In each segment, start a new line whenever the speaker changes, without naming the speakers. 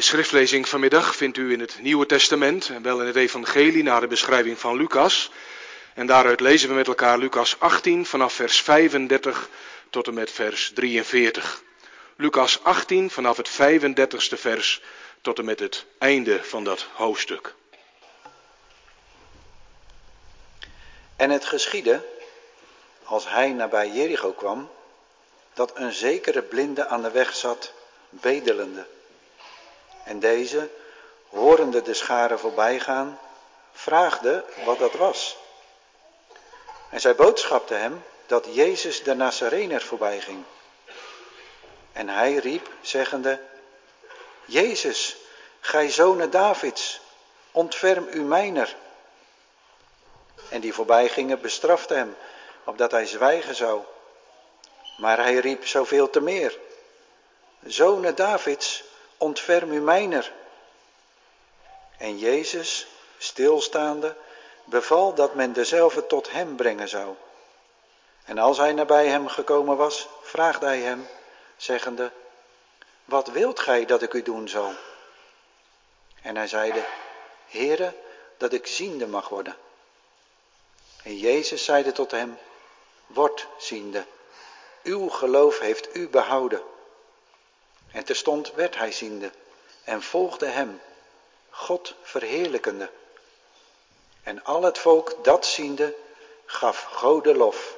schriftlezing vanmiddag vindt u in het Nieuwe Testament en wel in het Evangelie naar de beschrijving van Lucas. En daaruit lezen we met elkaar Lucas 18 vanaf vers 35 tot en met vers 43. Lucas 18 vanaf het 35ste vers tot en met het einde van dat hoofdstuk.
En het geschiedde, als hij nabij Jericho kwam, dat een zekere blinde aan de weg zat, bedelende. En deze, horende de scharen voorbijgaan, vraagde wat dat was. En zij boodschapte hem dat Jezus de Nazarener voorbij ging. En hij riep, zeggende: Jezus, gij zone Davids, ontferm u mijner. En die voorbij gingen bestraften hem, opdat hij zwijgen zou. Maar hij riep zoveel te meer: Zone Davids, ontferm u mijner. En Jezus, stilstaande, beval dat men dezelfde tot hem brengen zou. En als hij nabij hem gekomen was, vraagde hij hem, zeggende: Wat wilt gij dat ik u doen zal? En hij zeide: Heere, dat ik ziende mag worden. En Jezus zeide tot hem: Word ziende, uw geloof heeft u behouden. En terstond werd hij ziende en volgde hem, God verheerlijkende. En al het volk dat ziende, gaf Gode lof.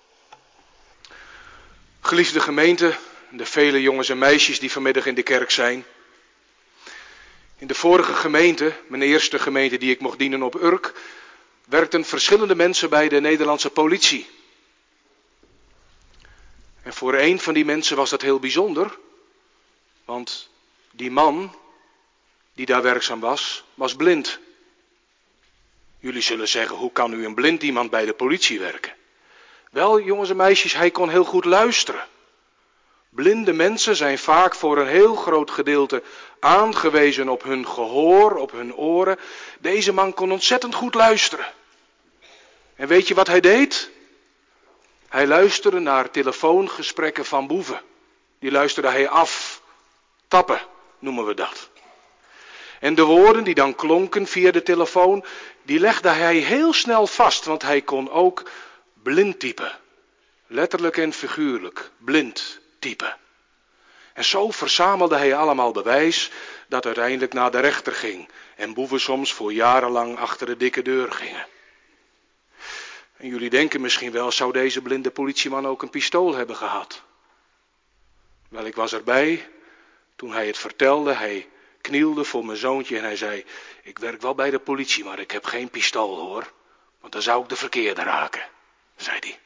Geliefde gemeente, de vele jongens en meisjes die vanmiddag in de kerk zijn. In de vorige gemeente, mijn eerste gemeente die ik mocht dienen op Urk, werkten verschillende mensen bij de Nederlandse politie. En voor een van die mensen was dat heel bijzonder, want die man die daar werkzaam was blind. Jullie zullen zeggen, hoe kan nu een blind iemand bij de politie werken? Wel, jongens en meisjes, hij kon heel goed luisteren. Blinde mensen zijn vaak voor een heel groot gedeelte aangewezen op hun gehoor, op hun oren. Deze man kon ontzettend goed luisteren. En weet je wat hij deed? Hij luisterde naar telefoongesprekken van boeven. Die luisterde hij af. Tappen noemen we dat. En de woorden die dan klonken via de telefoon, die legde hij heel snel vast, want hij kon ook blind typen. Letterlijk en figuurlijk, blind typen. En zo verzamelde hij allemaal bewijs dat uiteindelijk naar de rechter ging. En boeven soms voor jarenlang achter de dikke deur gingen. En jullie denken misschien wel, zou deze blinde politieman ook een pistool hebben gehad? Wel, ik was erbij toen hij het vertelde. Hij knielde voor mijn zoontje en hij zei: ik werk wel bij de politie, maar ik heb geen pistool hoor. Want dan zou ik de verkeerde raken, zei hij.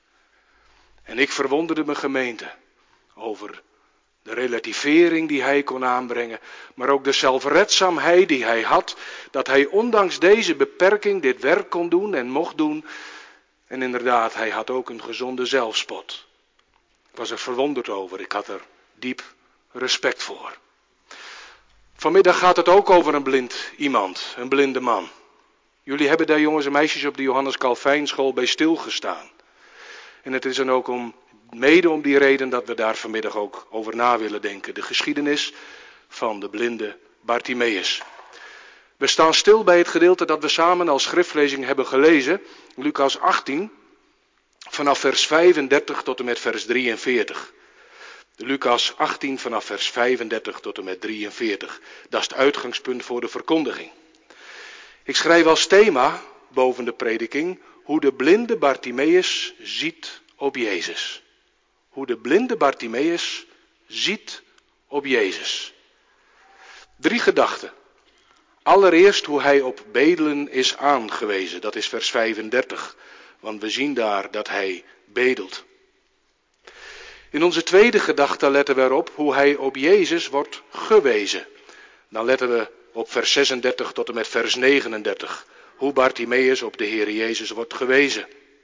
En ik verwonderde mijn gemeente over de relativering die hij kon aanbrengen, maar ook de zelfredzaamheid die hij had, dat hij ondanks deze beperking dit werk kon doen en mocht doen. En inderdaad, hij had ook een gezonde zelfspot. Ik was er verwonderd over, ik had er diep respect voor. Vanmiddag gaat het ook over een blind iemand, een blinde man. Jullie hebben daar jongens en meisjes op de Johannes Calvijnschool bij stilgestaan. En het is dan ook mede om die reden dat we daar vanmiddag ook over na willen denken. De geschiedenis van de blinde Bartimeus. We staan stil bij het gedeelte dat we samen als schriftlezing hebben gelezen. Lucas 18, vanaf vers 35 tot en met vers 43. Lucas 18 vanaf vers 35 tot en met 43. Dat is het uitgangspunt voor de verkondiging. Ik schrijf als thema boven de prediking hoe de blinde Bartimeus ziet op Jezus. Hoe de blinde Bartimeus ziet op Jezus. 3 gedachten. Allereerst hoe hij op bedelen is aangewezen. Dat is vers 35. Want we zien daar dat hij bedelt. In onze tweede gedachte letten we erop hoe hij op Jezus wordt gewezen. Dan letten we op vers 36 tot en met vers 39. Hoe Bartimeus op de Heer Jezus wordt gewezen.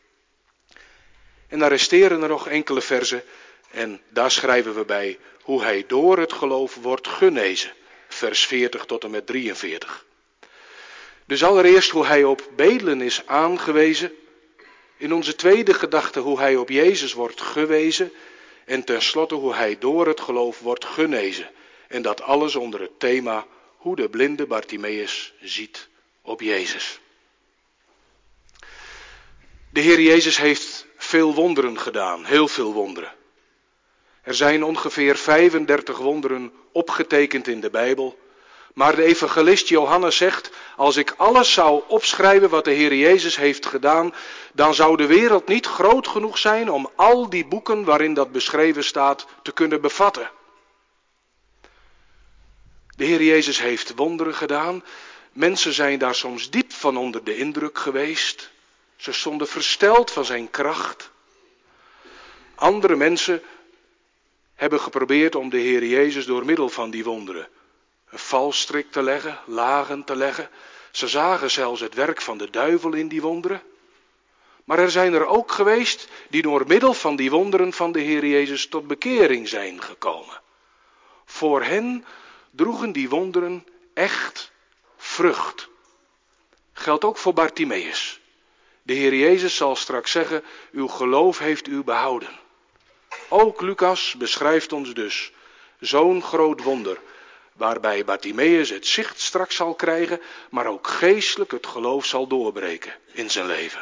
En dan resteren er nog enkele verzen. En daar schrijven we bij hoe hij door het geloof wordt genezen. Vers 40 tot en met 43. Dus allereerst hoe hij op bedelen is aangewezen. In onze tweede gedachte hoe hij op Jezus wordt gewezen. En tenslotte hoe hij door het geloof wordt genezen. En dat alles onder het thema hoe de blinde Bartimeus ziet op Jezus. De Heer Jezus heeft veel wonderen gedaan, heel veel wonderen. Er zijn ongeveer 35 wonderen opgetekend in de Bijbel. Maar de evangelist Johannes zegt, als ik alles zou opschrijven wat de Heer Jezus heeft gedaan, dan zou de wereld niet groot genoeg zijn om al die boeken waarin dat beschreven staat te kunnen bevatten. De Heer Jezus heeft wonderen gedaan. Mensen zijn daar soms diep van onder de indruk geweest. Ze stonden versteld van zijn kracht. Andere mensen hebben geprobeerd om de Heer Jezus door middel van die wonderen een valstrik te leggen, lagen te leggen. Ze zagen zelfs het werk van de duivel in die wonderen. Maar er zijn er ook geweest die door middel van die wonderen van de Heer Jezus tot bekering zijn gekomen. Voor hen droegen die wonderen echt vrucht. Geldt ook voor Bartimeus. De Heer Jezus zal straks zeggen, uw geloof heeft u behouden. Ook Lucas beschrijft ons dus zo'n groot wonder, waarbij Bartimeus het zicht straks zal krijgen, maar ook geestelijk het geloof zal doorbreken in zijn leven.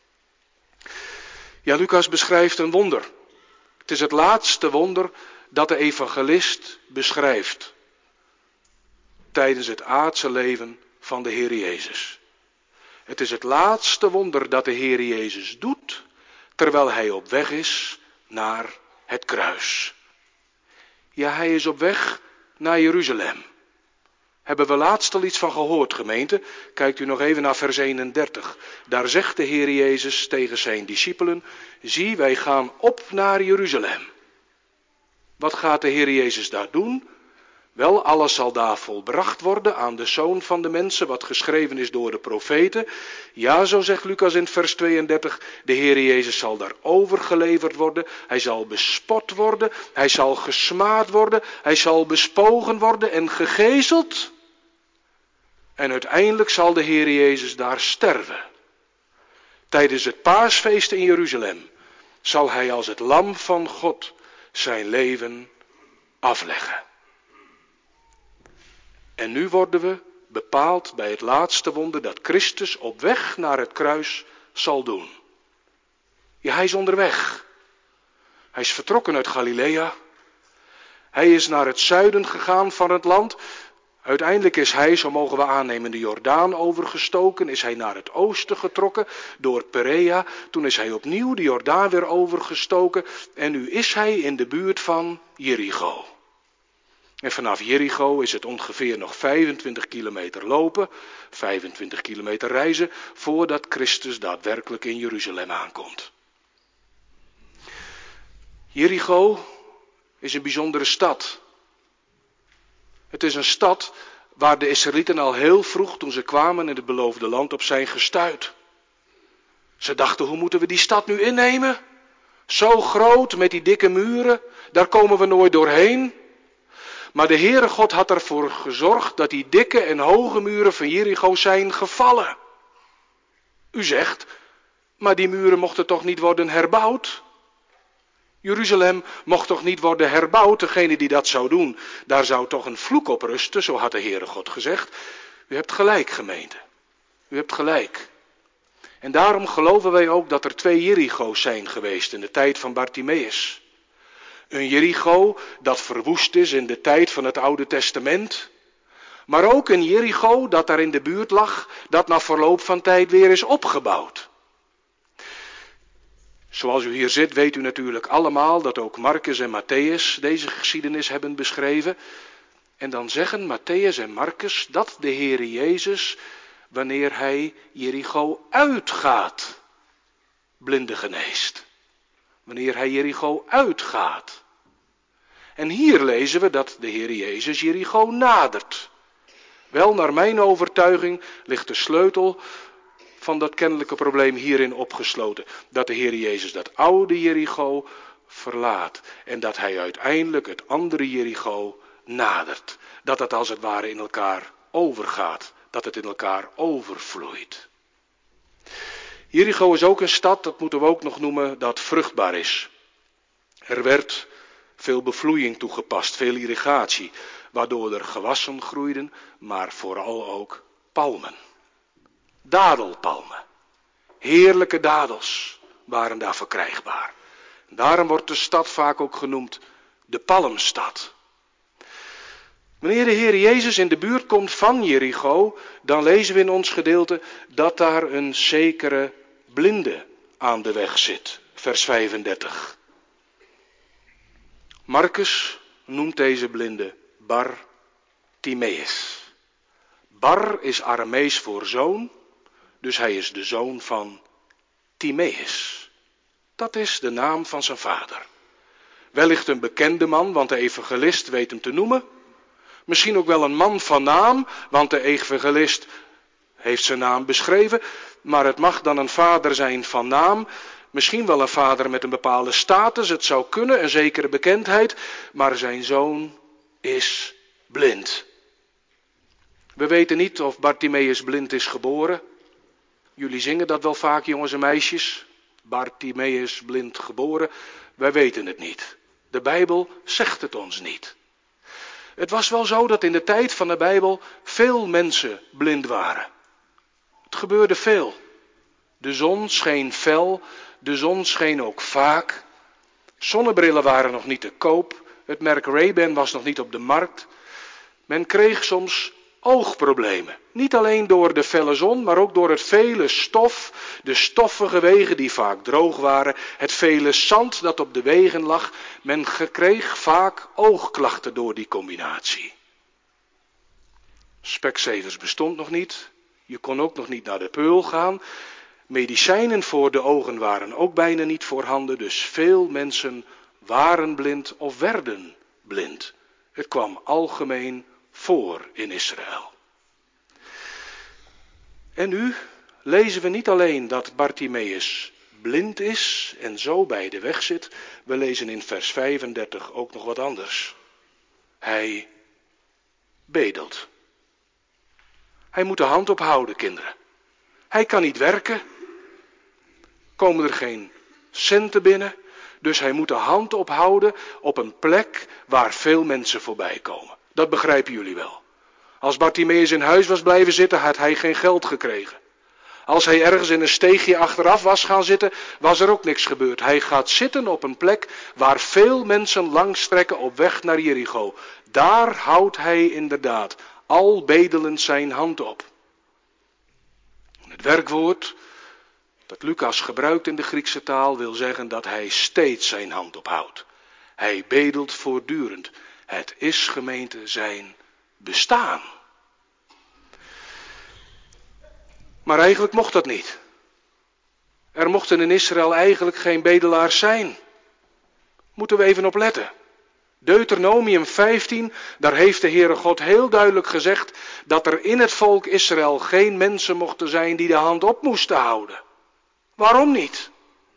Ja, Lucas beschrijft een wonder. Het is het laatste wonder dat de evangelist beschrijft tijdens het aardse leven van de Heer Jezus. Het is het laatste wonder dat de Heer Jezus doet, terwijl hij op weg is naar het kruis. Ja, hij is op weg naar Jeruzalem. Hebben we laatst al iets van gehoord, gemeente? Kijkt u nog even naar vers 31. Daar zegt de Heer Jezus tegen zijn discipelen, zie, wij gaan op naar Jeruzalem. Wat gaat de Heer Jezus daar doen? Wel, alles zal daar volbracht worden aan de Zoon van de mensen, wat geschreven is door de profeten. Ja, zo zegt Lucas in vers 32, de Heer Jezus zal daar overgeleverd worden. Hij zal bespot worden, hij zal gesmaad worden, hij zal bespogen worden en gegezeld. En uiteindelijk zal de Heer Jezus daar sterven. Tijdens het paasfeest in Jeruzalem zal hij als het lam van God zijn leven afleggen. En nu worden we bepaald bij het laatste wonder dat Christus op weg naar het kruis zal doen. Ja, hij is onderweg. Hij is vertrokken uit Galilea. Hij is naar het zuiden gegaan van het land. Uiteindelijk is hij, zo mogen we aannemen, de Jordaan overgestoken. Is hij naar het oosten getrokken door Perea. Toen is hij opnieuw de Jordaan weer overgestoken. En nu is hij in de buurt van Jericho. En vanaf Jericho is het ongeveer nog 25 kilometer lopen, 25 kilometer reizen, voordat Christus daadwerkelijk in Jeruzalem aankomt. Jericho is een bijzondere stad. Het is een stad waar de Israëlieten al heel vroeg, toen ze kwamen in het beloofde land, op zijn gestuit. Ze dachten, hoe moeten we die stad nu innemen? Zo groot, met die dikke muren, daar komen we nooit doorheen. Maar de Heere God had ervoor gezorgd dat die dikke en hoge muren van Jericho zijn gevallen. U zegt, maar die muren mochten toch niet worden herbouwd? Jeruzalem mocht toch niet worden herbouwd? Degene die dat zou doen, daar zou toch een vloek op rusten, zo had de Heere God gezegd. U hebt gelijk, gemeente. U hebt gelijk. En daarom geloven wij ook dat er 2 Jericho's zijn geweest in de tijd van Bartimeus. Een Jericho dat verwoest is in de tijd van het Oude Testament. Maar ook een Jericho dat daar in de buurt lag, dat na verloop van tijd weer is opgebouwd. Zoals u hier zit, weet u natuurlijk allemaal dat ook Marcus en Matthäus deze geschiedenis hebben beschreven. En dan zeggen Matthäus en Marcus dat de Heere Jezus, wanneer hij Jericho uitgaat, blinden geneest. Wanneer hij Jericho uitgaat. En hier lezen we dat de Heer Jezus Jericho nadert. Wel, naar mijn overtuiging ligt de sleutel van dat kennelijke probleem hierin opgesloten. Dat de Heer Jezus dat oude Jericho verlaat. En dat hij uiteindelijk het andere Jericho nadert. Dat het als het ware in elkaar overgaat. Dat het in elkaar overvloeit. Jericho is ook een stad, dat moeten we ook nog noemen, dat vruchtbaar is. Er werd veel bevloeiing toegepast, veel irrigatie. waardoor er gewassen groeiden, maar vooral ook palmen. Dadelpalmen. Heerlijke dadels waren daar verkrijgbaar. Daarom wordt de stad vaak ook genoemd de Palmstad. Wanneer de Heer Jezus in de buurt komt van Jericho, dan lezen we in ons gedeelte dat daar een zekere blinde aan de weg zit. Vers 35. Marcus noemt deze blinde Bartimeus. Bar is Aramees voor zoon, dus hij is de zoon van Timeus. Dat is de naam van zijn vader. Wellicht een bekende man, want de evangelist weet hem te noemen. Misschien ook wel een man van naam, want de evangelist heeft zijn naam beschreven. Maar het mag dan een vader zijn van naam. Misschien wel een vader met een bepaalde status. Het zou kunnen, een zekere bekendheid. Maar zijn zoon is blind. We weten niet of Bartimeus blind is geboren. Jullie zingen dat wel vaak, jongens en meisjes. Bartimeus blind geboren. Wij weten het niet. De Bijbel zegt het ons niet. Het was wel zo dat in de tijd van de Bijbel veel mensen blind waren. Het gebeurde veel. De zon scheen fel, de zon scheen ook vaak. Zonnebrillen waren nog niet te koop, het merk Ray-Ban was nog niet op de markt. Men kreeg soms oogproblemen. Niet alleen door de felle zon, maar ook door het vele stof, de stoffige wegen die vaak droog waren, het vele zand dat op de wegen lag. Men kreeg vaak oogklachten door die combinatie. Specsavers bestond nog niet. Je kon ook nog niet naar de Peul gaan. Medicijnen voor de ogen waren ook bijna niet voorhanden, dus veel mensen waren blind of werden blind. Het kwam algemeen voor in Israël. En nu lezen we niet alleen dat Bartimeus blind is en zo bij de weg zit. We lezen in vers 35 ook nog wat anders. Hij bedelt. Hij moet de hand ophouden, kinderen. Hij kan niet werken. Komen er geen centen binnen. Dus hij moet de hand ophouden op een plek waar veel mensen voorbij komen. Dat begrijpen jullie wel. Als Bartimeus in huis was blijven zitten, had hij geen geld gekregen. Als hij ergens in een steegje achteraf was gaan zitten, was er ook niks gebeurd. Hij gaat zitten op een plek waar veel mensen langstrekken op weg naar Jericho. Daar houdt hij inderdaad al bedelend zijn hand op. Het werkwoord dat Lucas gebruikt in de Griekse taal wil zeggen dat hij steeds zijn hand ophoudt. Hij bedelt voortdurend. Het is, gemeente, zijn bestaan. Maar eigenlijk mocht dat niet. Er mochten in Israël eigenlijk geen bedelaars zijn. Moeten we even op letten. Deuteronomium 15, daar heeft de Heere God heel duidelijk gezegd dat er in het volk Israël geen mensen mochten zijn die de hand op moesten houden. Waarom niet?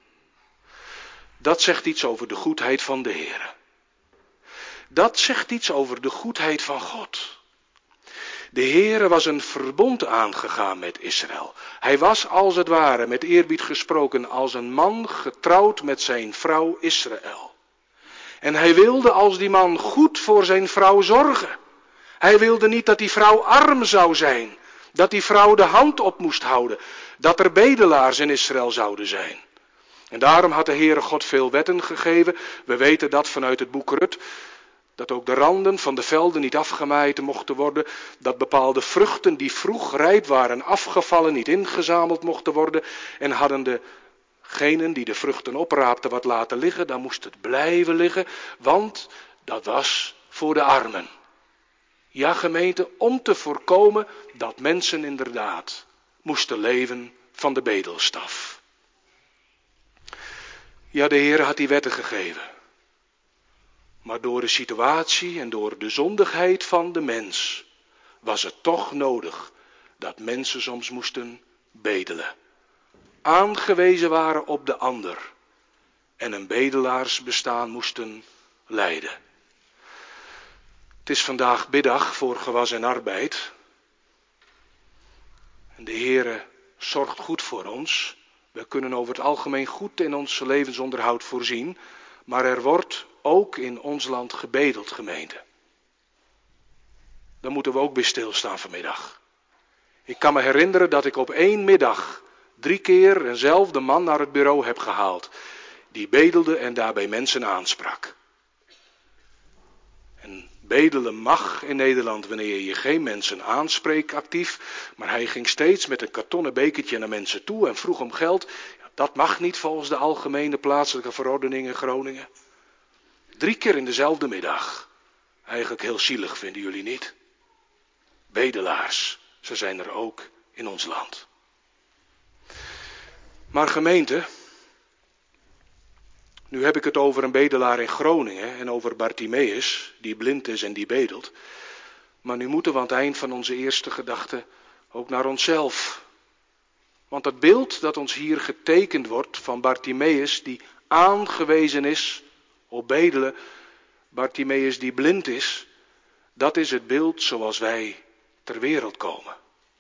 Dat zegt iets over de goedheid van de Heere. Dat zegt iets over de goedheid van God. De Heere was een verbond aangegaan met Israël. Hij was als het ware, met eerbied gesproken, als een man getrouwd met zijn vrouw Israël. En hij wilde als die man goed voor zijn vrouw zorgen. Hij wilde niet dat die vrouw arm zou zijn. Dat die vrouw de hand op moest houden. Dat er bedelaars in Israël zouden zijn. En daarom had de Heere God veel wetten gegeven. We weten dat vanuit het boek Rut. Dat ook de randen van de velden niet afgemaaid mochten worden. Dat bepaalde vruchten die vroeg rijp waren afgevallen niet ingezameld mochten worden. En hadden degenen die de vruchten opraapten wat laten liggen, dan moest het blijven liggen. Want dat was voor de armen. Ja, gemeente, om te voorkomen dat mensen inderdaad moesten leven van de bedelstaf. Ja, de Heer had die wetten gegeven. Maar door de situatie en door de zondigheid van de mens was het toch nodig dat mensen soms moesten bedelen. Aangewezen waren op de ander en een bedelaarsbestaan moesten leiden. Het is vandaag biddag voor gewas en arbeid. En de Heere zorgt goed voor ons. We kunnen over het algemeen goed in ons levensonderhoud voorzien. Maar er wordt ook in ons land gebedeld, gemeente. Daar moeten we ook bij stilstaan vanmiddag. Ik kan me herinneren dat ik op 1 middag 3 keer eenzelfde man naar het bureau heb gehaald. Die bedelde en daarbij mensen aansprak. En bedelen mag in Nederland wanneer je geen mensen aanspreekt actief. Maar hij ging steeds met een kartonnen bekertje naar mensen toe en vroeg om geld. Dat mag niet volgens de algemene plaatselijke verordening in Groningen. 3 keer in dezelfde middag. Eigenlijk heel zielig, vinden jullie niet? Bedelaars, ze zijn er ook in ons land. Maar gemeente, nu heb ik het over een bedelaar in Groningen en over Bartimeus, die blind is en die bedelt. Maar nu moeten we aan het eind van onze eerste gedachte ook naar onszelf. Want dat beeld dat ons hier getekend wordt van Bartimeus, die aangewezen is op bedelen, Bartimeus die blind is, dat is het beeld zoals wij ter wereld komen.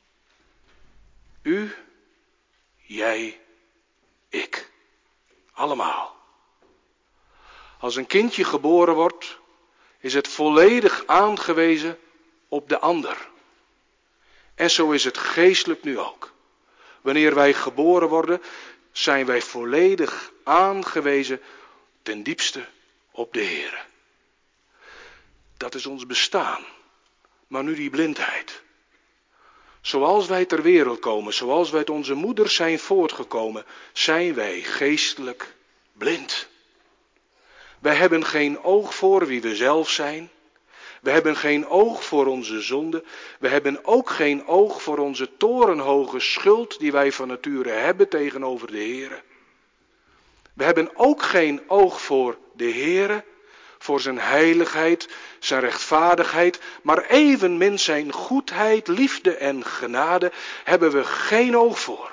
U, jij, ik. Allemaal. Als een kindje geboren wordt, is het volledig aangewezen op de ander. En zo is het geestelijk nu ook. Wanneer wij geboren worden, zijn wij volledig aangewezen ten diepste op de Heere. Dat is ons bestaan. Maar nu die blindheid. Zoals wij ter wereld komen, zoals wij uit onze moeders zijn voortgekomen, zijn wij geestelijk blind. Wij hebben geen oog voor wie we zelf zijn. We hebben geen oog voor onze zonde. We hebben ook geen oog voor onze torenhoge schuld die wij van nature hebben tegenover de Heere. We hebben ook geen oog voor de Heere, voor zijn heiligheid, zijn rechtvaardigheid, maar evenmin zijn goedheid, liefde en genade hebben we geen oog voor.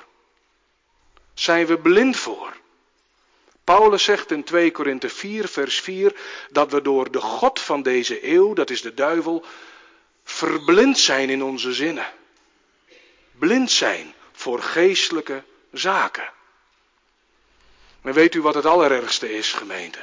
Zijn we blind voor. Paulus zegt in 2 Korinthe 4 vers 4 dat we door de god van deze eeuw, dat is de duivel, verblind zijn in onze zinnen. Blind zijn voor geestelijke zaken. Maar weet u wat het allerergste is, gemeente?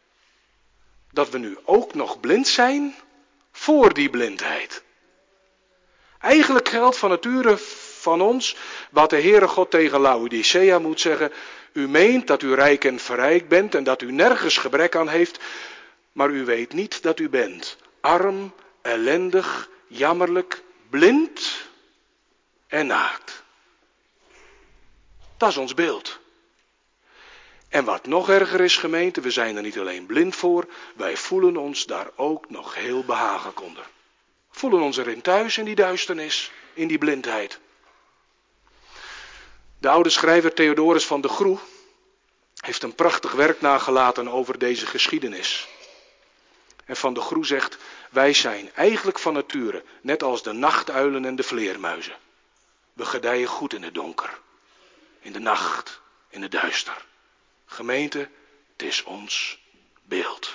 Dat we nu ook nog blind zijn voor die blindheid. Eigenlijk geldt van nature van ons wat de Heere God tegen Laodicea moet zeggen. U meent dat u rijk en verrijkt bent en dat u nergens gebrek aan heeft, maar u weet niet dat u bent arm, ellendig, jammerlijk, blind en naakt. Dat is ons beeld. En wat nog erger is, gemeente, we zijn er niet alleen blind voor, wij voelen ons daar ook nog heel behagelijk onder. We voelen ons erin thuis in die duisternis, in die blindheid. De oude schrijver Theodorus van de Groe heeft een prachtig werk nagelaten over deze geschiedenis. En Van de Groe zegt, wij zijn eigenlijk van nature net als de nachtuilen en de vleermuizen. We gedijen goed in het donker, in de nacht, in het duister. Gemeente, het is ons beeld.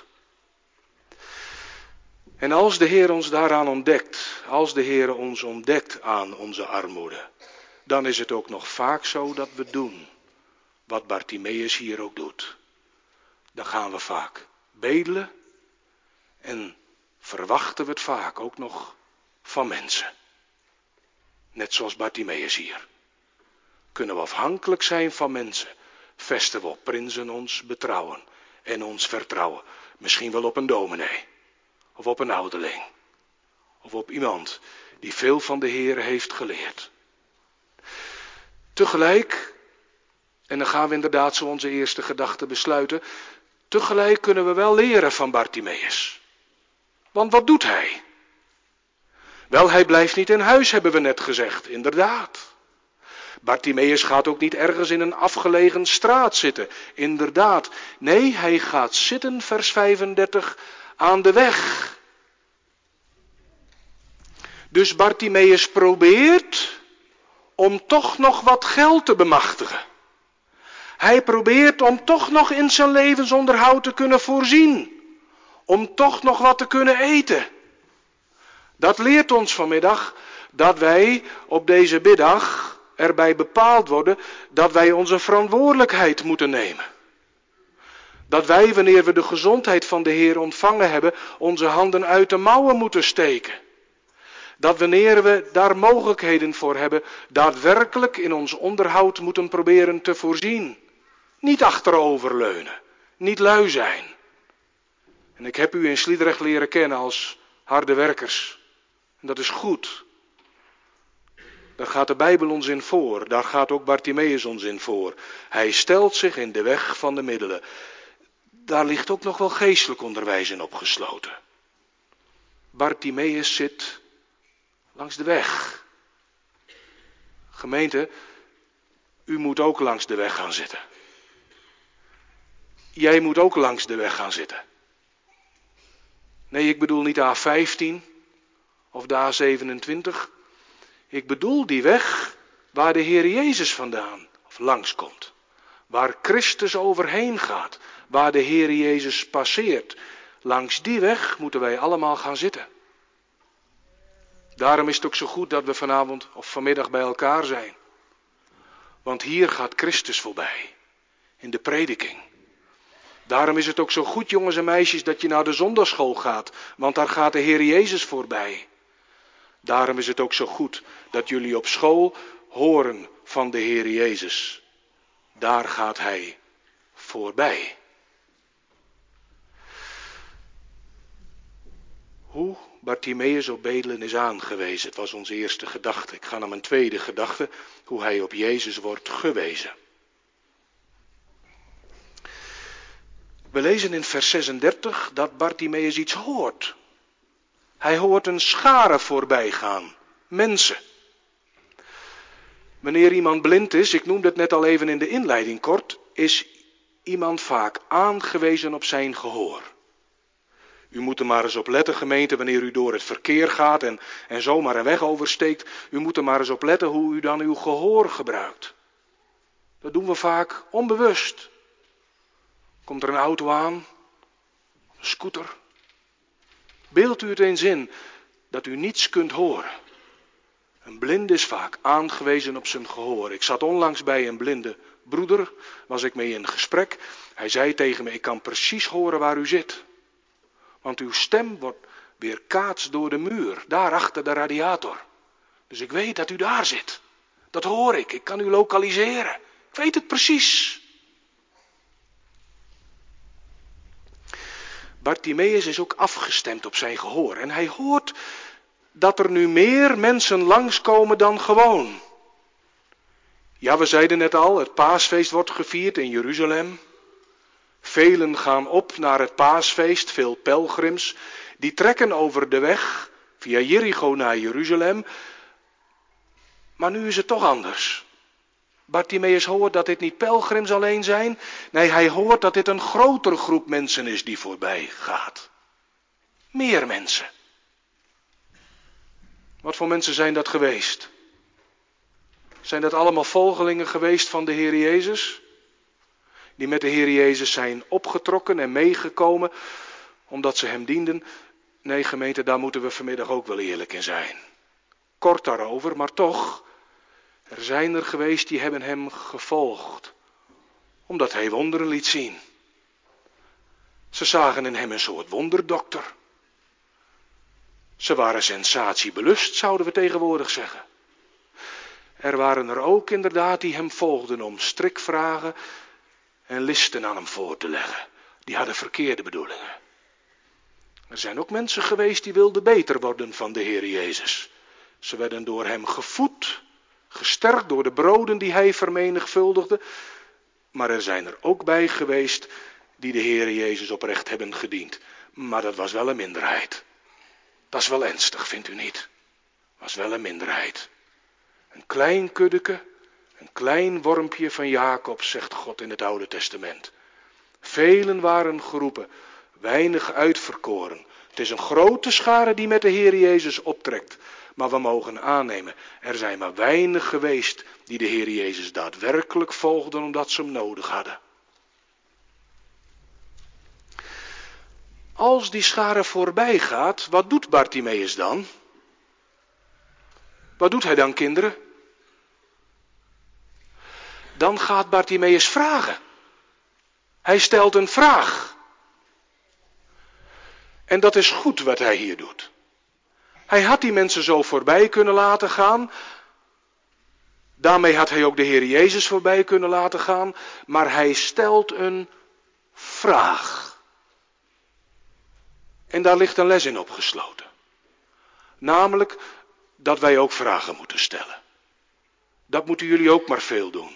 En als de Heer ons daaraan ontdekt, als de Heer ons ontdekt aan onze armoede, dan is het ook nog vaak zo dat we doen wat Bartimeus hier ook doet. Dan gaan we vaak bedelen en verwachten we het vaak ook nog van mensen. Net zoals Bartimeus hier. Kunnen we afhankelijk zijn van mensen. Vesten we op prinsen ons betrouwen en ons vertrouwen. Misschien wel op een dominee. Of op een ouderling. Of op iemand die veel van de Heer heeft geleerd. Tegelijk, en dan gaan we inderdaad zo onze eerste gedachte besluiten. Tegelijk kunnen we wel leren van Bartimeus. Want wat doet hij? Wel, hij blijft niet in huis, hebben we net gezegd, inderdaad. Bartimeus gaat ook niet ergens in een afgelegen straat zitten, inderdaad. Nee, hij gaat zitten, vers 35, aan de weg. Dus Bartimeus probeert om toch nog wat geld te bemachtigen. Hij probeert om toch nog in zijn levensonderhoud te kunnen voorzien. Om toch nog wat te kunnen eten. Dat leert ons vanmiddag dat wij op deze middag erbij bepaald worden dat wij onze verantwoordelijkheid moeten nemen. Dat wij, wanneer we de gezondheid van de Heer ontvangen hebben, onze handen uit de mouwen moeten steken. Dat wanneer we daar mogelijkheden voor hebben, daadwerkelijk in ons onderhoud moeten proberen te voorzien. Niet achteroverleunen, niet lui zijn. En ik heb u in Sliedrecht leren kennen als harde werkers. En dat is goed. Daar gaat de Bijbel ons in voor, daar gaat ook Bartimeus ons in voor. Hij stelt zich in de weg van de middelen. Daar ligt ook nog wel geestelijk onderwijs in opgesloten. Bartimeus zit langs de weg. Gemeente, u moet ook langs de weg gaan zitten. Jij moet ook langs de weg gaan zitten. Nee, ik bedoel niet de A15 of de A27. Ik bedoel die weg waar de Heer Jezus vandaan of langskomt. Waar Christus overheen gaat. Waar de Heer Jezus passeert. Langs die weg moeten wij allemaal gaan zitten. Daarom is het ook zo goed dat we vanavond of vanmiddag bij elkaar zijn. Want hier gaat Christus voorbij. In de prediking. Daarom is het ook zo goed, jongens en meisjes, dat je naar de zondagschool gaat. Want daar gaat de Heer Jezus voorbij. Daarom is het ook zo goed dat jullie op school horen van de Heer Jezus. Daar gaat Hij voorbij. Hoe Bartimeus op bedelen is aangewezen, het was onze eerste gedachte. Ik ga naar mijn tweede gedachte, hoe hij op Jezus wordt gewezen. We lezen in vers 36 dat Bartimeus iets hoort. Hij hoort een schare voorbij gaan, mensen. Wanneer iemand blind is, ik noemde het net al even in de inleiding kort, is iemand vaak aangewezen op zijn gehoor. U moet er maar eens op letten, gemeente, wanneer u door het verkeer gaat en zomaar een weg oversteekt. U moet er maar eens op letten hoe u dan uw gehoor gebruikt. Dat doen we vaak onbewust. Komt er een auto aan, een scooter. Beeldt u het eens in dat u niets kunt horen. Een blinde is vaak aangewezen op zijn gehoor. Ik zat onlangs bij een blinde broeder, was ik mee in gesprek. Hij zei tegen me, ik kan precies horen waar u zit. Want uw stem wordt weerkaatst door de muur, daar achter de radiator. Dus ik weet dat u daar zit. Dat hoor ik kan u lokaliseren. Ik weet het precies. Bartimeus is ook afgestemd op zijn gehoor. En hij hoort dat er nu meer mensen langskomen dan gewoon. Ja, we zeiden net al, het paasfeest wordt gevierd in Jeruzalem. Velen gaan op naar het paasfeest, veel pelgrims. Die trekken over de weg via Jericho naar Jeruzalem. Maar nu is het toch anders. Bartimeus hoort dat dit niet pelgrims alleen zijn. Nee, hij hoort dat dit een grotere groep mensen is die voorbij gaat. Meer mensen. Wat voor mensen zijn dat geweest? Zijn dat allemaal volgelingen geweest van de Heer Jezus? Die met de Heer Jezus zijn opgetrokken en meegekomen omdat ze hem dienden? Nee, gemeente, daar moeten we vanmiddag ook wel eerlijk in zijn. Kort daarover, maar toch, er zijn er geweest die hebben hem gevolgd. Omdat hij wonderen liet zien. Ze zagen in hem een soort wonderdokter. Ze waren sensatiebelust, zouden we tegenwoordig zeggen. Er waren er ook inderdaad die hem volgden om strikvragen en listen aan hem voor te leggen. Die hadden verkeerde bedoelingen. Er zijn ook mensen geweest die wilden beter worden van de Heer Jezus. Ze werden door hem gevoed, gesterkt door de broden die hij vermenigvuldigde. Maar er zijn er ook bij geweest die de Heer Jezus oprecht hebben gediend. Maar dat was wel een minderheid. Dat is wel ernstig, vindt u niet? Was wel een minderheid. Een klein kuddeke, een klein wormpje van Jacob, zegt God in het Oude Testament. Velen waren geroepen, weinig uitverkoren. Het is een grote schare die met de Heer Jezus optrekt. Maar we mogen aannemen, er zijn maar weinig geweest die de Heer Jezus daadwerkelijk volgden omdat ze hem nodig hadden. Als die schare voorbij gaat, wat doet Bartimeus dan? Wat doet hij dan, kinderen? Dan gaat Bartimeus vragen. Hij stelt een vraag. En dat is goed wat hij hier doet. Hij had die mensen zo voorbij kunnen laten gaan. Daarmee had hij ook de Heer Jezus voorbij kunnen laten gaan. Maar hij stelt een vraag. En daar ligt een les in opgesloten. Namelijk dat wij ook vragen moeten stellen. Dat moeten jullie ook maar veel doen.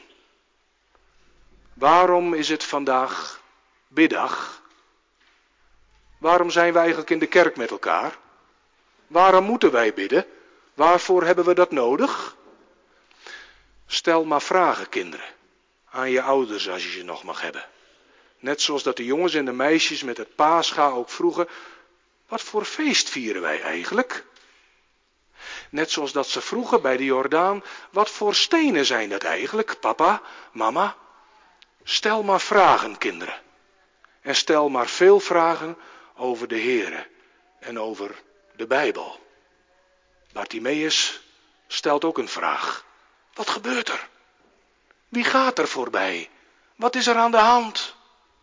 Waarom is het vandaag biddag? Waarom zijn we eigenlijk in de kerk met elkaar? Waarom moeten wij bidden? Waarvoor hebben we dat nodig? Stel maar vragen, kinderen, aan je ouders als je ze nog mag hebben. Net zoals dat de jongens en de meisjes met het Pascha ook vroegen, wat voor feest vieren wij eigenlijk? Net zoals dat ze vroegen bij de Jordaan, wat voor stenen zijn dat eigenlijk, papa, mama? Stel maar vragen, kinderen. En stel maar veel vragen over de Here en over de Bijbel. Bartimeus stelt ook een vraag. Wat gebeurt er? Wie gaat er voorbij? Wat is er aan de hand?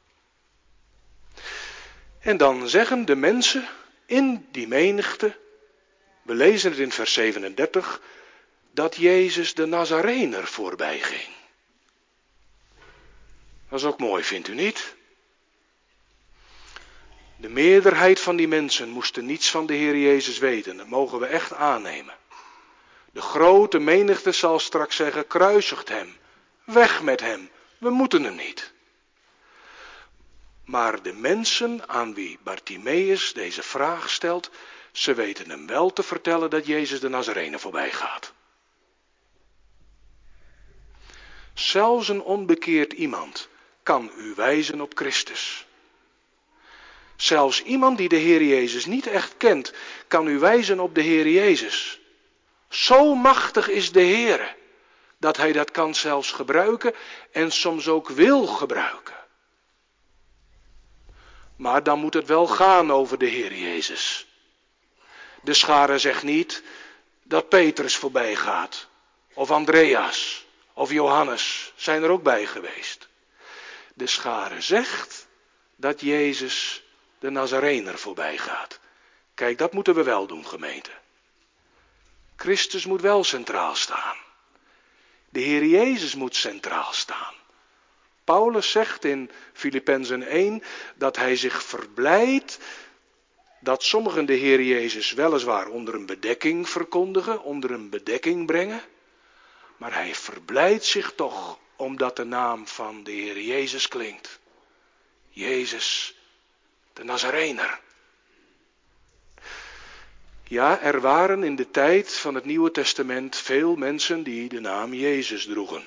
En dan zeggen de mensen in die menigte, we lezen het in vers 37, dat Jezus de Nazarener voorbij ging. Dat is ook mooi, vindt u niet? De meerderheid van die mensen moesten niets van de Heer Jezus weten. Dat mogen we echt aannemen. De grote menigte zal straks zeggen, kruisigt hem, weg met hem, we moeten hem niet. Maar de mensen aan wie Bartimeus deze vraag stelt, ze weten hem wel te vertellen dat Jezus de Nazarener voorbij gaat. Zelfs een onbekeerd iemand kan u wijzen op Christus. Zelfs iemand die de Heer Jezus niet echt kent, kan u wijzen op de Heer Jezus. Zo machtig is de Heer, dat hij dat kan zelfs gebruiken en soms ook wil gebruiken. Maar dan moet het wel gaan over de Heer Jezus. De schare zegt niet dat Petrus voorbij gaat, of Andreas, of Johannes zijn er ook bij geweest. De schare zegt dat Jezus de Nazarener voorbij gaat. Kijk, dat moeten we wel doen, gemeente. Christus moet wel centraal staan. De Heer Jezus moet centraal staan. Paulus zegt in Filippenzen 1 dat hij zich verblijdt dat sommigen de Heer Jezus weliswaar onder een bedekking verkondigen, onder een bedekking brengen. Maar hij verblijdt zich toch omdat de naam van de Heer Jezus klinkt. Jezus, de Nazarener. Ja, er waren in de tijd van het Nieuwe Testament veel mensen die de naam Jezus droegen.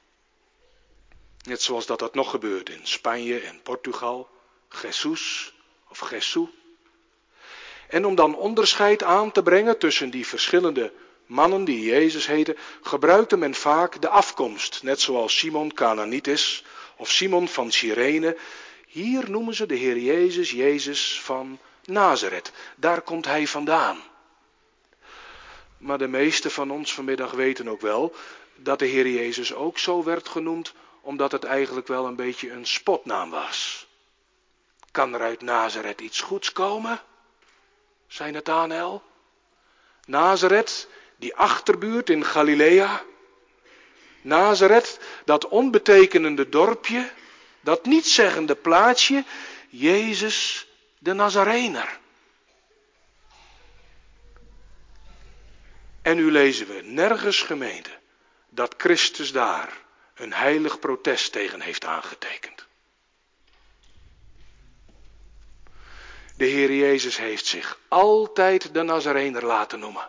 Net zoals dat nog gebeurt in Spanje en Portugal. Jesus of Jesu. En om dan onderscheid aan te brengen tussen die verschillende mannen die Jezus heten, gebruikte men vaak de afkomst. Net zoals Simon Canaanitis of Simon van Cyrene. Hier noemen ze de Heer Jezus, Jezus van Nazareth. Daar komt hij vandaan. Maar de meesten van ons vanmiddag weten ook wel dat de Heer Jezus ook zo werd genoemd, omdat het eigenlijk wel een beetje een spotnaam was. Kan er uit Nazareth iets goeds komen? Zei Nathanael. Nazareth, die achterbuurt in Galilea. Nazareth, dat onbetekenende dorpje, dat nietszeggende plaatsje, Jezus de Nazarener. En nu lezen we nergens, gemeente, dat Christus daar een heilig protest tegen heeft aangetekend. De Heer Jezus heeft zich altijd de Nazarener laten noemen.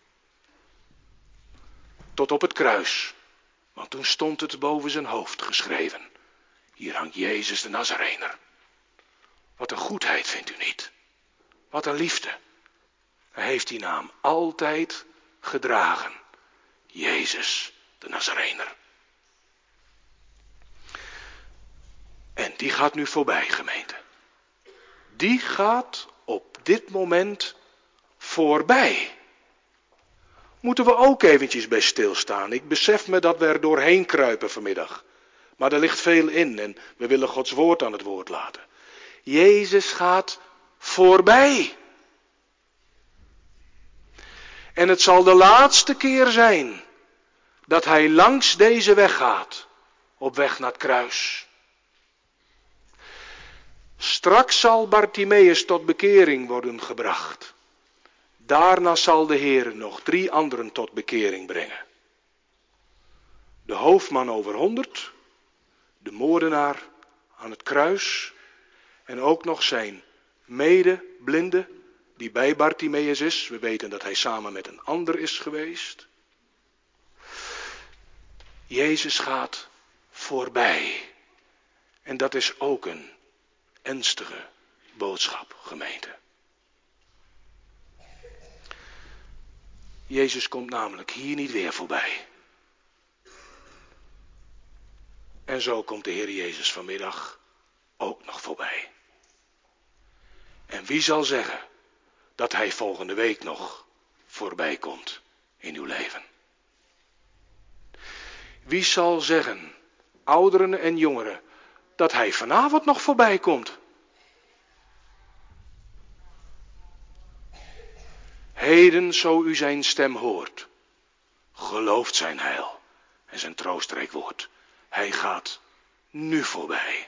Tot op het kruis, want toen stond het boven zijn hoofd geschreven. Hier hangt Jezus de Nazarener. Wat een goedheid, vindt u niet? Wat een liefde. Hij heeft die naam altijd gedragen. Jezus de Nazarener. En die gaat nu voorbij, gemeente. Die gaat op dit moment voorbij. Moeten we ook eventjes bij stilstaan. Ik besef me dat we er doorheen kruipen vanmiddag. Maar er ligt veel in en we willen Gods woord aan het woord laten. Jezus gaat voorbij. En het zal de laatste keer zijn dat hij langs deze weg gaat, op weg naar het kruis. Straks zal Bartimeus tot bekering worden gebracht. Daarna zal de Heer nog 3 anderen tot bekering brengen. De hoofdman over 100, de moordenaar aan het kruis en ook nog zijn medeblinde die bij Bartimeus is. We weten dat hij samen met een ander is geweest. Jezus gaat voorbij. En dat is ook een ernstige boodschap, gemeente. Jezus komt namelijk hier niet weer voorbij. En zo komt de Heer Jezus vanmiddag ook nog voorbij. En wie zal zeggen dat hij volgende week nog voorbij komt in uw leven? Wie zal zeggen, ouderen en jongeren, dat hij vanavond nog voorbij komt? Heden, zo u zijn stem hoort, gelooft zijn heil en zijn troostrijk woord. Hij gaat nu voorbij.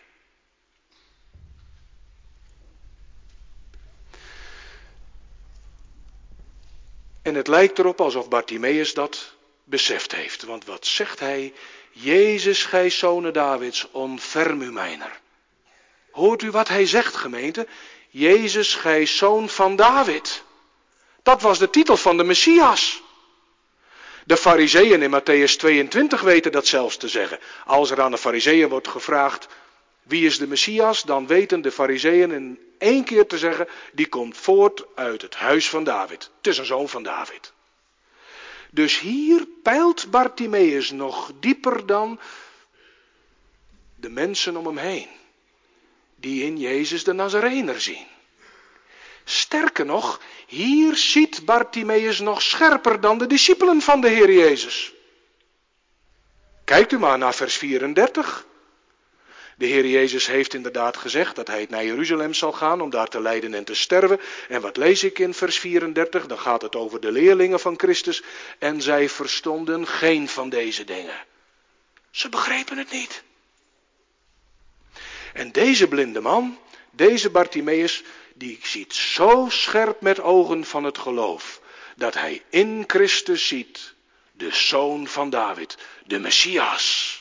En het lijkt erop alsof Bartimeus dat beseft heeft. Want wat zegt hij? Jezus, gij zonen Davids, ontferm u mijner. Hoort u wat hij zegt, gemeente? Jezus, gij zoon van David. Dat was de titel van de Messias. De Farizeeën in Mattheüs 22 weten dat zelfs te zeggen. Als er aan de Farizeeën wordt gevraagd, wie is de Messias? Dan weten de Farizeeën in 1 keer te zeggen, die komt voort uit het huis van David. Het is een zoon van David. Dus hier peilt Bartimeus nog dieper dan de mensen om hem heen. Die in Jezus de Nazarener zien. Sterker nog, hier ziet Bartimeus nog scherper dan de discipelen van de Heer Jezus. Kijkt u maar naar vers 34. De Heer Jezus heeft inderdaad gezegd dat hij naar Jeruzalem zal gaan om daar te lijden en te sterven. En wat lees ik in vers 34? Dan gaat het over de leerlingen van Christus. En zij verstonden geen van deze dingen. Ze begrepen het niet. En deze blinde man, deze Bartimeus, die ziet zo scherp met ogen van het geloof, dat hij in Christus ziet, de zoon van David, de Messias.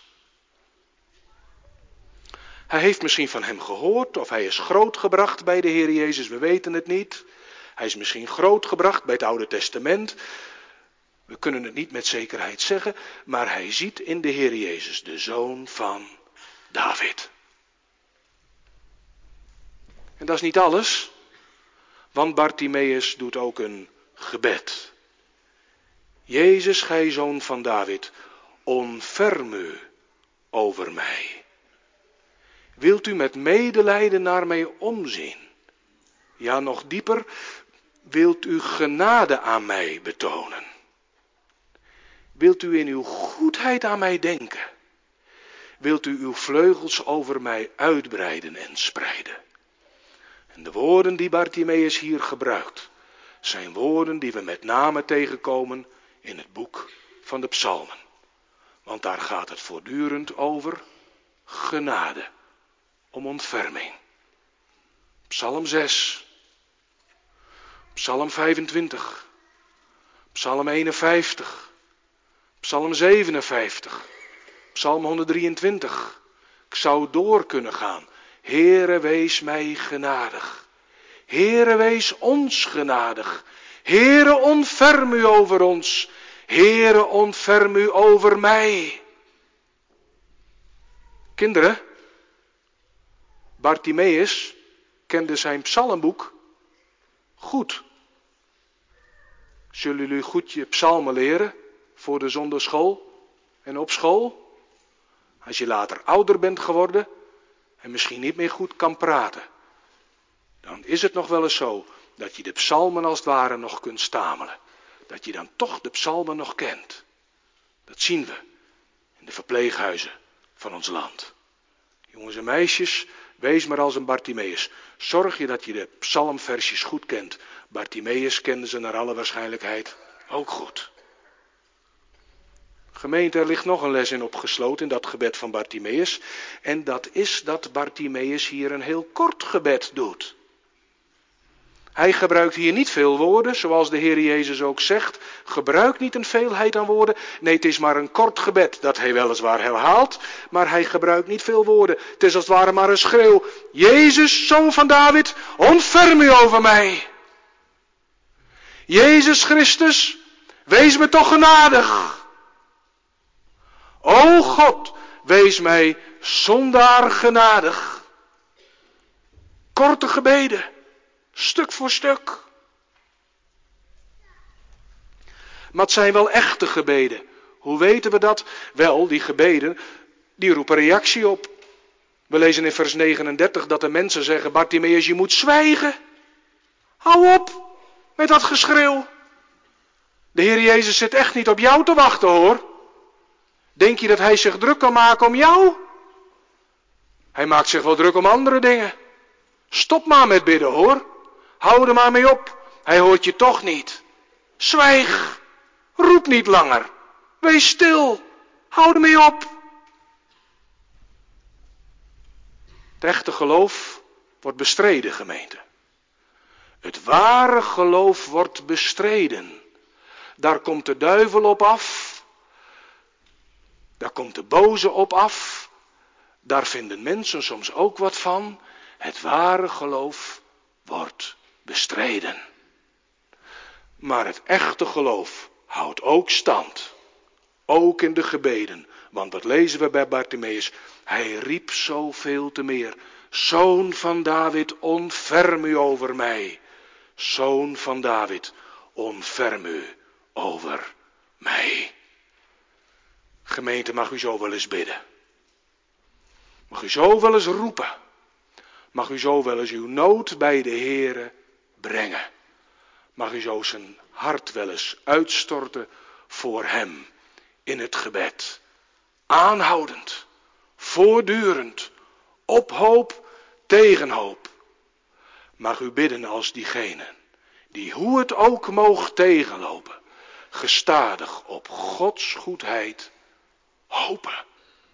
Hij heeft misschien van hem gehoord, of hij is grootgebracht bij de Heer Jezus, we weten het niet. Hij is misschien grootgebracht bij het Oude Testament. We kunnen het niet met zekerheid zeggen, maar hij ziet in de Heer Jezus de zoon van David. En dat is niet alles, want Bartimeus doet ook een gebed. Jezus, gij zoon van David, ontferm u over mij. Wilt u met medelijden naar mij omzien? Ja, nog dieper, wilt u genade aan mij betonen? Wilt u in uw goedheid aan mij denken? Wilt u uw vleugels over mij uitbreiden en spreiden? En de woorden die Bartimeus hier gebruikt, zijn woorden die we met name tegenkomen in het boek van de Psalmen. Want daar gaat het voortdurend over genade, om ontferming. Psalm 6, Psalm 25, Psalm 51, Psalm 57, Psalm 123. Ik zou door kunnen gaan. Heere, wees mij genadig. Heere, wees ons genadig. Heere, ontferm u over ons. Heere, ontferm u over mij. Kinderen, Bartimeus kende zijn psalmboek goed. Zullen jullie goed je psalmen leren voor de zondagschool en op school? Als je later ouder bent geworden en misschien niet meer goed kan praten, dan is het nog wel eens zo dat je de psalmen als het ware nog kunt stamelen. Dat je dan toch de psalmen nog kent. Dat zien we in de verpleeghuizen van ons land. Jongens en meisjes, wees maar als een Bartimeus. Zorg je dat je de psalmversjes goed kent. Bartimeus kende ze naar alle waarschijnlijkheid Ook goed. Gemeente, er ligt nog een les in opgesloten in dat gebed van Bartimeus. En dat is dat Bartimeus hier een heel kort gebed doet. Hij gebruikt hier niet veel woorden, zoals de Heer Jezus ook zegt. Gebruik niet een veelheid aan woorden. Nee, het is maar een kort gebed dat hij weliswaar herhaalt. Maar hij gebruikt niet veel woorden. Het is als het ware maar een schreeuw. Jezus, Zoon van David, ontferm u over mij. Jezus Christus, wees me toch genadig. O God, wees mij zondaar genadig. Korte gebeden, stuk voor stuk. Maar het zijn wel echte gebeden. Hoe weten we dat? Wel, die gebeden, die roepen reactie op. We lezen in vers 39 dat de mensen zeggen, Bartimeus, je moet zwijgen. Hou op met dat geschreeuw. De Heer Jezus zit echt niet op jou te wachten, hoor. Denk je dat hij zich druk kan maken om jou? Hij maakt zich wel druk om andere dingen. Stop maar met bidden, hoor. Hou er maar mee op. Hij hoort je toch niet. Zwijg. Roep niet langer. Wees stil. Hou ermee op. Het echte geloof wordt bestreden, gemeente. Het ware geloof wordt bestreden. Daar komt de duivel op af. Daar komt de boze op af. Daar vinden mensen soms ook wat van. Het ware geloof wordt bestreden. Maar het echte geloof houdt ook stand. Ook in de gebeden. Want wat lezen we bij Bartimeus? Hij riep zoveel te meer. Zoon van David, ontferm u over mij. Zoon van David, ontferm u over mij. Gemeente, mag u zo wel eens bidden? Mag u zo wel eens roepen? Mag u zo wel eens uw nood bij de Heere brengen? Mag u zo zijn hart wel eens uitstorten voor hem in het gebed? Aanhoudend, voortdurend, op hoop, tegen hoop. Mag u bidden als diegene die, hoe het ook moogt tegenlopen, gestadig op Gods goedheid hopen.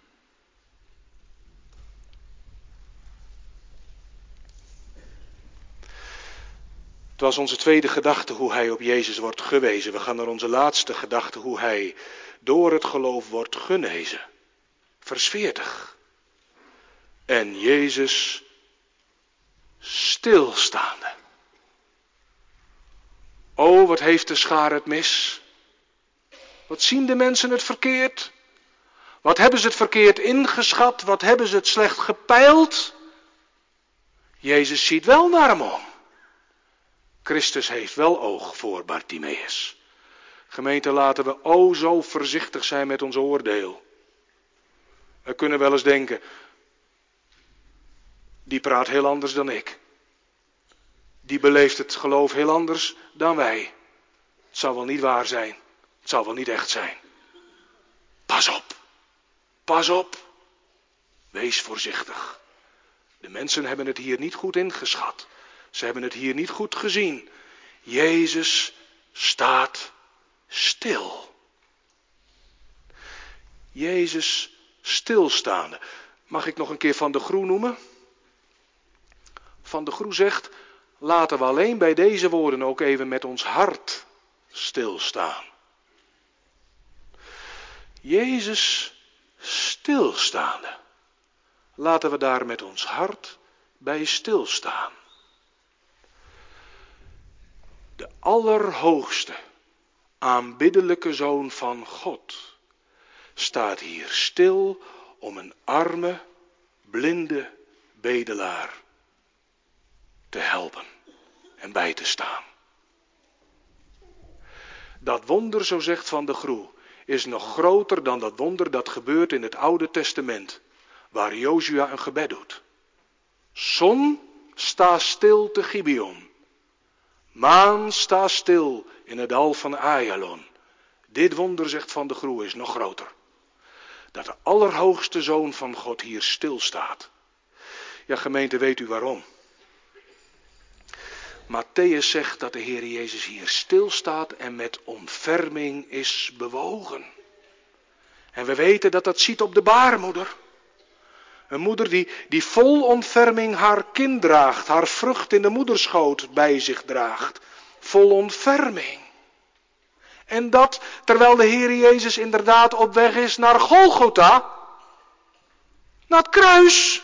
Het was onze tweede gedachte hoe hij op Jezus wordt gewezen. We gaan naar onze laatste gedachte hoe hij door het geloof wordt genezen. Vers 40. En Jezus stilstaande. O, wat heeft de schaar het mis? Wat zien de mensen het verkeerd? Wat hebben ze het verkeerd ingeschat? Wat hebben ze het slecht gepeild? Jezus ziet wel naar hem om. Christus heeft wel oog voor Bartimeus. Gemeente, laten we o zo voorzichtig zijn met ons oordeel. We kunnen wel eens denken, die praat heel anders dan ik. Die beleeft het geloof heel anders dan wij. Het zal wel niet waar zijn. Het zal wel niet echt zijn. Pas op. Pas op. Wees voorzichtig. De mensen hebben het hier niet goed ingeschat. Ze hebben het hier niet goed gezien. Jezus staat stil. Jezus stilstaande. Mag ik nog een keer Van de Groe noemen? Van de Groe zegt, laten we alleen bij deze woorden ook even met ons hart stilstaan. Jezus stilstaande. Laten we daar met ons hart bij stilstaan. De allerhoogste, aanbiddelijke Zoon van God staat hier stil om een arme, blinde bedelaar te helpen en bij te staan. Dat wonder, zo zegt Van de Groe, is nog groter dan dat wonder dat gebeurt in het Oude Testament, waar Jozua een gebed doet. Zon, sta stil te Gibeon. Maan, sta stil in het dal van Ajalon. Dit wonder, zegt Van de Groe, is nog groter. Dat de allerhoogste Zoon van God hier stilstaat. Ja, gemeente, weet u waarom? Matthäus zegt dat de Heer Jezus hier stilstaat en met ontferming is bewogen. En we weten dat dat ziet op de baarmoeder. Een moeder die vol ontferming haar kind draagt, haar vrucht in de moederschoot bij zich draagt. Vol ontferming. En dat terwijl de Heer Jezus inderdaad op weg is naar Golgotha. Naar het kruis.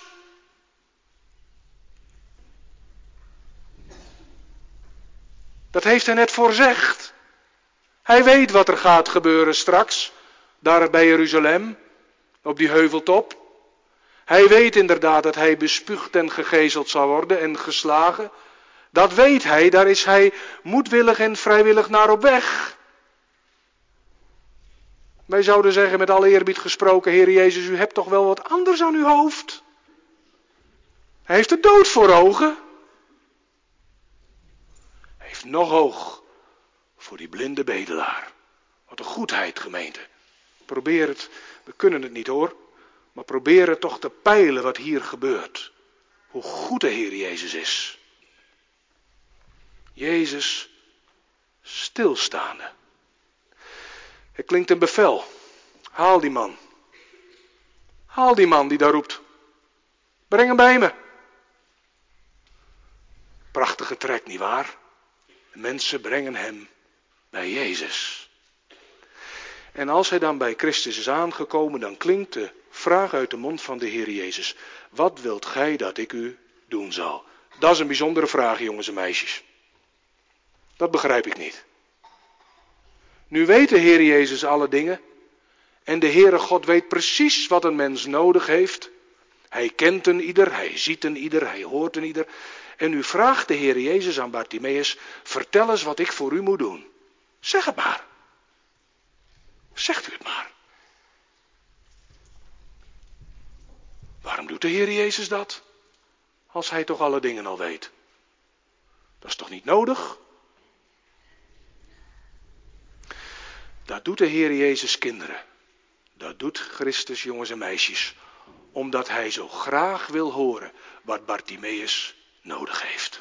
Dat heeft hij net voorzegd. Hij weet wat er gaat gebeuren straks. Daar bij Jeruzalem. Op die heuveltop. Hij weet inderdaad dat hij bespuugd en gegezeld zal worden en geslagen. Dat weet hij, daar is hij moedwillig en vrijwillig naar op weg. Wij zouden zeggen met alle eerbied gesproken, Heer Jezus, u hebt toch wel wat anders aan uw hoofd. Hij heeft de dood voor ogen. Hij heeft nog oog voor die blinde bedelaar. Wat een goedheid, gemeente. Probeer het, we kunnen het niet hoor, maar probeer het toch te peilen wat hier gebeurt. Hoe goed de Heer Jezus is. Jezus stilstaande. Er klinkt een bevel. Haal die man. Haal die man die daar roept. Breng hem bij me. Prachtige trek, nietwaar? De mensen brengen hem bij Jezus. En als hij dan bij Christus is aangekomen, dan klinkt de vraag uit de mond van de Heer Jezus. Wat wilt gij dat ik u doen zal? Dat is een bijzondere vraag, jongens en meisjes. Dat begrijp ik niet. Nu weet de Heer Jezus alle dingen. En de Heere God weet precies wat een mens nodig heeft. Hij kent een ieder, hij ziet een ieder, hij hoort een ieder. En nu vraagt de Heer Jezus aan Bartimeus, vertel eens wat ik voor u moet doen. Zeg het maar. Zegt u het maar. Waarom doet de Heer Jezus dat? Als hij toch alle dingen al weet. Dat is toch niet nodig? Dat doet de Heer Jezus, kinderen. Dat doet Christus, jongens en meisjes. Omdat hij zo graag wil horen wat Bartimeus nodig heeft.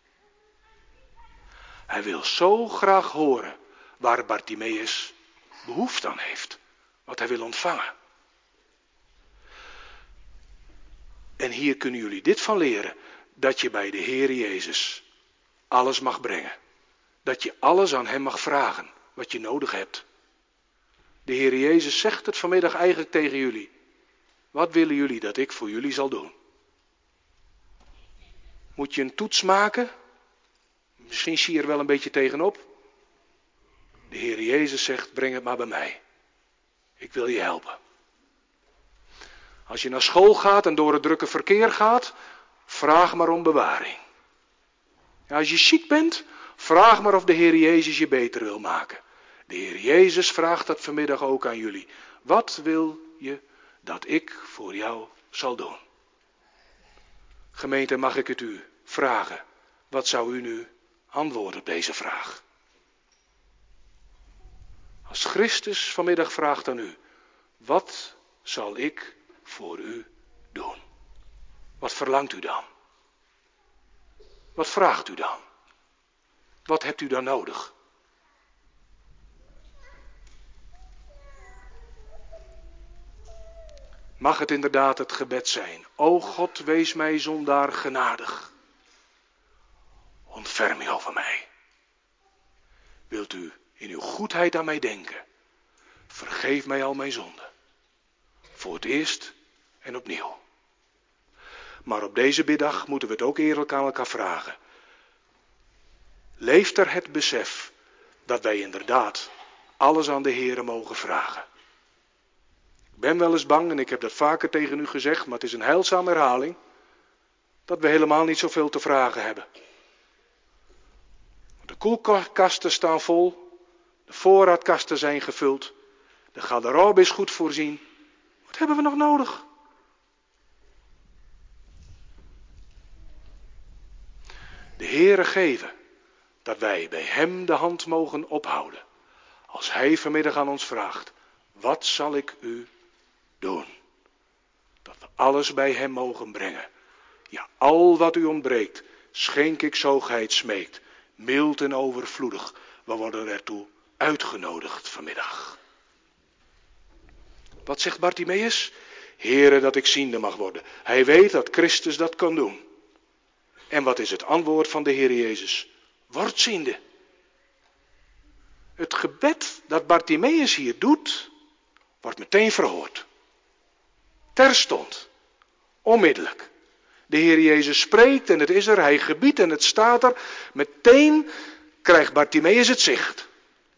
Hij wil zo graag horen waar Bartimeus behoefte aan heeft. Wat hij wil ontvangen. En hier kunnen jullie dit van leren. Dat je bij de Heer Jezus alles mag brengen. Dat je alles aan hem mag vragen wat je nodig hebt. De Heer Jezus zegt het vanmiddag eigenlijk tegen jullie. Wat willen jullie dat ik voor jullie zal doen? Moet je een toets maken? Misschien zie je er wel een beetje tegenop. De Heer Jezus zegt, breng het maar bij mij. Ik wil je helpen. Als je naar school gaat en door het drukke verkeer gaat, vraag maar om bewaring. Ja, als je ziek bent, vraag maar of de Heer Jezus je beter wil maken. De Heer Jezus vraagt dat vanmiddag ook aan jullie. Wat wil je dat ik voor jou zal doen? Gemeente, mag ik het u vragen? Wat zou u nu antwoorden op deze vraag? Als Christus vanmiddag vraagt aan u, wat zal ik voor u doen? Wat verlangt u dan? Wat vraagt u dan? Wat hebt u dan nodig? Mag het inderdaad het gebed zijn. O God, wees mij zondaar genadig. Ontferm u over mij. Wilt u in uw goedheid aan mij denken? Vergeef mij al mijn zonden. Voor het eerst en opnieuw. Maar op deze biddag moeten we het ook eerlijk aan elkaar vragen. Leeft er het besef dat wij inderdaad alles aan de Heere mogen vragen? Ik ben wel eens bang, en ik heb dat vaker tegen u gezegd, maar het is een heilzame herhaling, dat we helemaal niet zoveel te vragen hebben. De koelkasten staan vol, de voorraadkasten zijn gevuld, de garderobe is goed voorzien. Wat hebben we nog nodig? De Heere geven dat wij bij hem de hand mogen ophouden. Als hij vanmiddag aan ons vraagt, wat zal ik u doen? Dat we alles bij hem mogen brengen. Ja, al wat u ontbreekt, schenk ik zo gij het smeekt, mild en overvloedig. We worden ertoe uitgenodigd vanmiddag. Wat zegt Bartimeus? Heere, dat ik ziende mag worden. Hij weet dat Christus dat kan doen. En wat is het antwoord van de Heer Jezus? Word ziende. Het gebed dat Bartimeus hier doet, wordt meteen verhoord. Terstond. Onmiddellijk. De Heer Jezus spreekt en het is er, hij gebiedt en het staat er. Meteen krijgt Bartimeus het zicht.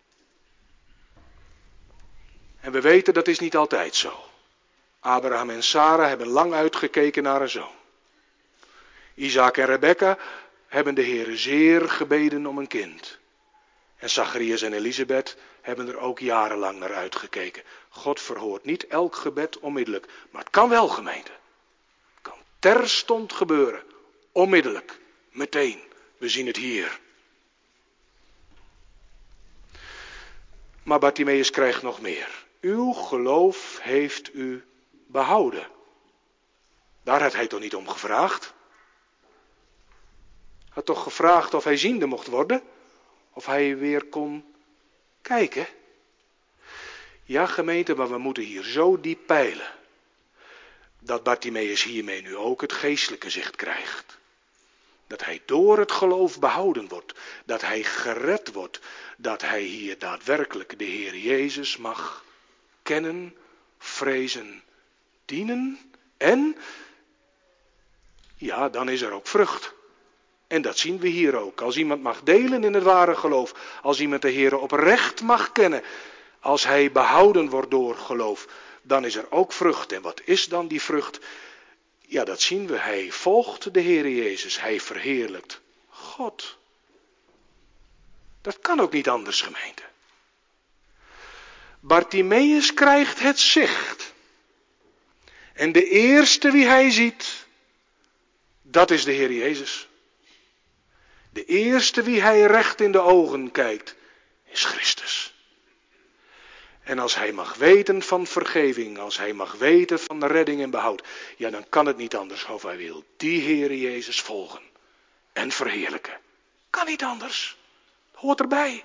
En we weten dat is niet altijd zo. Abraham en Sara hebben lang uitgekeken naar een zoon. Isaac en Rebekka hebben de Heer zeer gebeden om een kind. En Zacharias en Elisabeth hebben er ook jarenlang naar uitgekeken. God verhoort niet elk gebed onmiddellijk, maar het kan wel, gemeente. Het kan terstond gebeuren, onmiddellijk, meteen. We zien het hier. Maar Bartimeus krijgt nog meer. Uw geloof heeft u behouden. Daar had hij toch niet om gevraagd? Had toch gevraagd of hij ziende mocht worden? Of hij weer kon kijken? Ja, gemeente, maar we moeten hier zo diep peilen. Dat Bartimeus hiermee nu ook het geestelijke zicht krijgt. Dat hij door het geloof behouden wordt. Dat hij gered wordt. Dat hij hier daadwerkelijk de Heer Jezus mag kennen, vrezen, dienen. En, ja, dan is er ook vrucht. En dat zien we hier ook. Als iemand mag delen in het ware geloof. Als iemand de Heer oprecht mag kennen. Als hij behouden wordt door geloof. Dan is er ook vrucht. En wat is dan die vrucht? Ja, dat zien we. Hij volgt de Heer Jezus. Hij verheerlijkt God. Dat kan ook niet anders, gemeente. Bartimeus krijgt het zicht. En de eerste wie hij ziet, dat is de Heer Jezus. De eerste wie hij recht in de ogen kijkt, is Christus. En als hij mag weten van vergeving, als hij mag weten van de redding en behoud, ja, dan kan het niet anders of hij wil die Heer Jezus volgen en verheerlijken. Kan niet anders. Hoort erbij.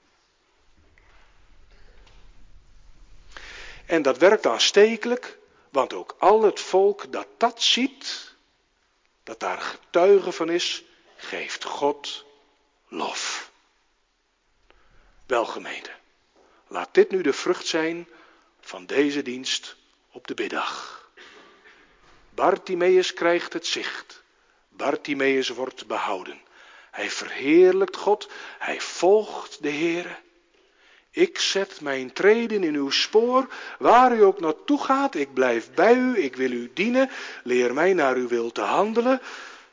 En dat werkt aanstekelijk, want ook al het volk dat dat ziet, dat daar getuige van is, geeft God lof. Wel, gemeente, laat dit nu de vrucht zijn van deze dienst op de biddag. Bartimeus krijgt het zicht. Bartimeus wordt behouden. Hij verheerlijkt God. Hij volgt de Heere. Ik zet mijn treden in uw spoor. Waar u ook naartoe gaat, ik blijf bij u. Ik wil u dienen. Leer mij naar uw wil te handelen.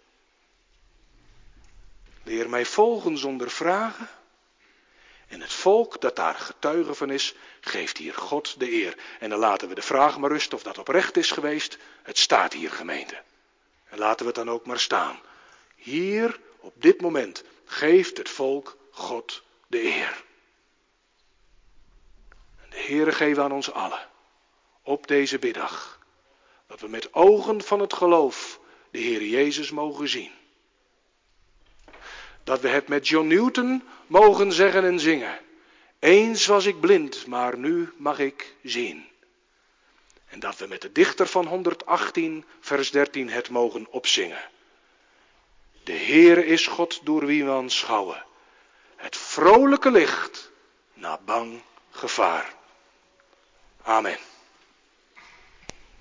Leer mij volgen zonder vragen. En het volk dat daar getuige van is, geeft hier God de eer. En dan laten we de vraag maar rusten of dat oprecht is geweest. Het staat hier, gemeente. En laten we het dan ook maar staan. Hier, op dit moment, geeft het volk God de eer. En de Heere geeft aan ons allen, op deze biddag, dat we met ogen van het geloof de Heer Jezus mogen zien. Dat we het met John Newton mogen zeggen en zingen. Eens was ik blind, maar nu mag ik zien. En dat we met de dichter van 118, vers 13 het mogen opzingen. De Heere is God door wie we aanschouwen. Het vrolijke licht na bang gevaar. Amen.